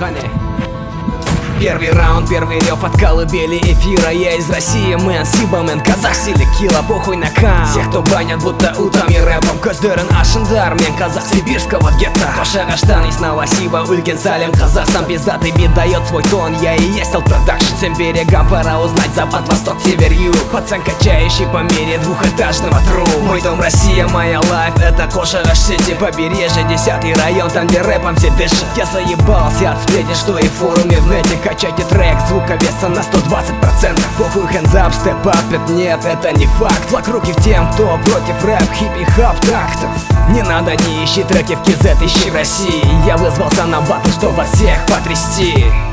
дыхание. Первый раунд, первый рев от колыбели эфира. Я из России, мэн, Сибамен, казах, Силикила, похуй на кам. Всех, кто банят, будто утам и рэпом. Көздерін ашындар, мен казах сибирского гетто. Пашаға штан и снова Сиба, Ульген, Салем, Казахстан. Пиздатый бит дает свой тон, я и есть Продакшн. Всем берегам пора узнать запад, восток, север, юг. Пацан, качающий по мере двухэтажного тру. Мой дом Россия, моя лайф, это Кошараш Сити, побережье, 10-й район, там где рэпом все дышат. Я заебался от сплетен, что и в форуме в нете. Качайте трек, звука веса на 120%. Похуй, hands up, step up, нет, это не факт. Флаг руки в тем, кто против рэп, хиппи-хап тактов. Не надо, не ищи треки в KZ, ищи в России. Я вызвался на батл, что вас всех потрясти.